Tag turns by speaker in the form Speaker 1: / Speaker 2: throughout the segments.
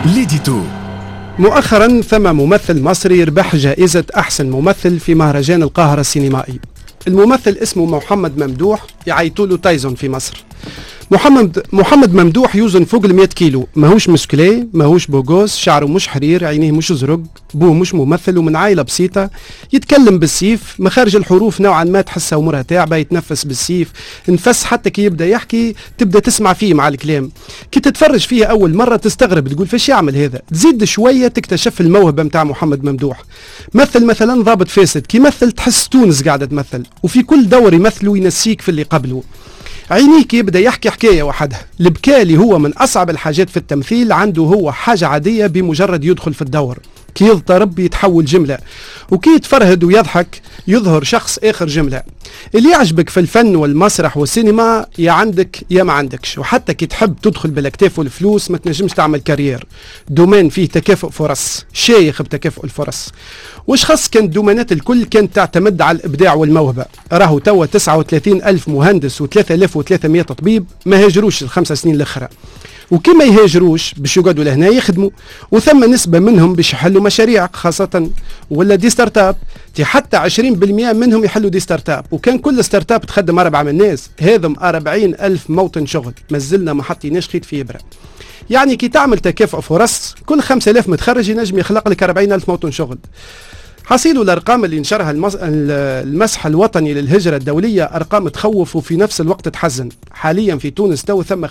Speaker 1: ليديتو.
Speaker 2: مؤخرا ثم ممثل مصري ربح جائزة أحسن ممثل في مهرجان القاهرة السينمائي. الممثل اسمه محمد ممدوح، يعيطوله تايزون في مصر. محمد ممدوح يوزن فوق 100 كيلو، ماهوش مسكلي، ماهوش بوغوس، شعره مش حرير، عينيه مش زرق، بوه مش ممثل، ومن عائلة بسيطة. يتكلم بالسيف، مخارج الحروف نوعا ما تحسها أمورها تعبة، يتنفس بالسيف، نفس حتى كي يبدأ يحكي تبدأ تسمع فيه مع الكلام. كي تتفرج فيه أول مرة تستغرب، تقول فاش يعمل هذا؟ تزيد شوية تكتشف الموهبة متاع محمد ممدوح. مثلا ضابط فاسد، كي يمثل تحس تونس قاعدة تمثل، وفي كل دور يمثله ينسيك في اللي قبله. عينيك يبدأ يحكي حكاية وحدها. البكاء اللي هو من أصعب الحاجات في التمثيل عنده هو حاجة عادية، بمجرد يدخل في الدور كي يضطرب يتحول جملة، وكي يتفرهد ويضحك يظهر شخص آخر جملة. اللي يعجبك في الفن والمسرح والسينما يا عندك يا ما عندكش، وحتى كي تحب تدخل بالاكتاف والفلوس ما تنجمش تعمل كارير. دومين فيه تكافؤ فرص، شايخ بتكافؤ الفرص. وش خاص كانت دومانات الكل كانت تعتمد على الإبداع والموهبة. راهو توا 39,000 مهندس و3300 طبيب ما هاجروش ال5 سنين الأخرى، وكما يهاجروش باش يقعدوا لهنا يخدموا، وثم نسبة منهم باش يحلوا مشاريع خاصة ولا دي ستارت اب. حتى 20% منهم يحلوا دي ستارت اب، وكان كل ستارت اب تخدم 4 من الناس، هذم 40,000 موطن شغل ما زلنا ما حطيناش خيط في إبرة. يعني كي تعمل تكافؤ فرص، كل 5,000 متخرج ينجم يخلق لك 40,000 موطن شغل. حصيلوا الأرقام اللي نشرها المسح الوطني للهجرة الدولية أرقام تخوف وفي نفس الوقت تحزن. حاليا في تونس تو ثم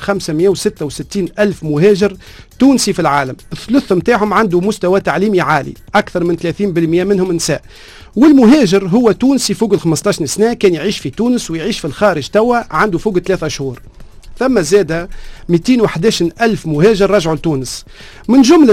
Speaker 2: 566 ألف مهاجر تونسي في العالم، الثلث متاعهم عنده مستوى تعليمي عالي، أكثر من 30% منهم نساء. والمهاجر هو تونسي فوق 15 سنة، كان يعيش في تونس ويعيش في الخارج توا عنده فوق 3 شهور. ثم زاد 211 ألف مهاجر رجعوا لتونس. من جملة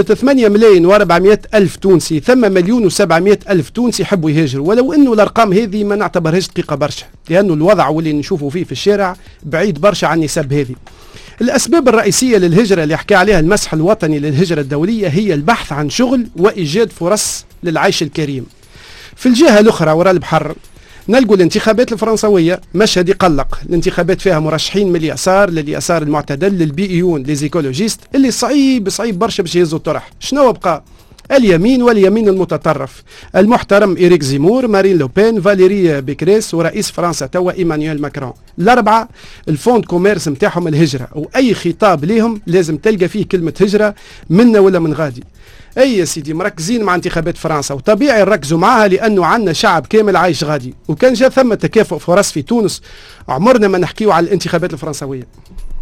Speaker 2: 8,400,000 تونسي ثم 1,700,000 تونسي يحبوا يهاجروا، ولو أنه الأرقام هذه ما نعتبرهاش دقيقة برشا، لأنه الوضع واللي نشوفه فيه في الشارع بعيد برشا عن النسب هذه. الأسباب الرئيسية للهجرة اللي يحكي عليها المسح الوطني للهجرة الدولية هي البحث عن شغل وإيجاد فرص للعيش الكريم. في الجهة الأخرى وراء البحر نلقوا الانتخابات الفرنسوية مشهد يقلق. الانتخابات فيها مرشحين من اليسار لليسار المعتدل للبيئيون ليزيكولوجيست اللي صعيب برشا باش يهزوا الطرح. شنو بقى؟ اليمين واليمين المتطرف المحترم إيريك زيمور، مارين لوبين، فاليري بيكريس، ورئيس فرنسا توا إيمانويل ماكرون. الأربعة الفوند كوميرس متاعهم الهجرة، وأي خطاب ليهم لازم تلقى فيه كلمة هجرة منا ولا من غادي. اي يا سيدي مركزين مع انتخابات فرنسا، وطبيعي نركزوا معها لانه عندنا شعب كامل عايش غادي، وكان جاء ثم تكافؤ فرص في تونس عمرنا ما نحكيو على الانتخابات الفرنسوية.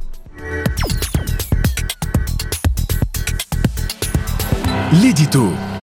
Speaker 1: ليديتو.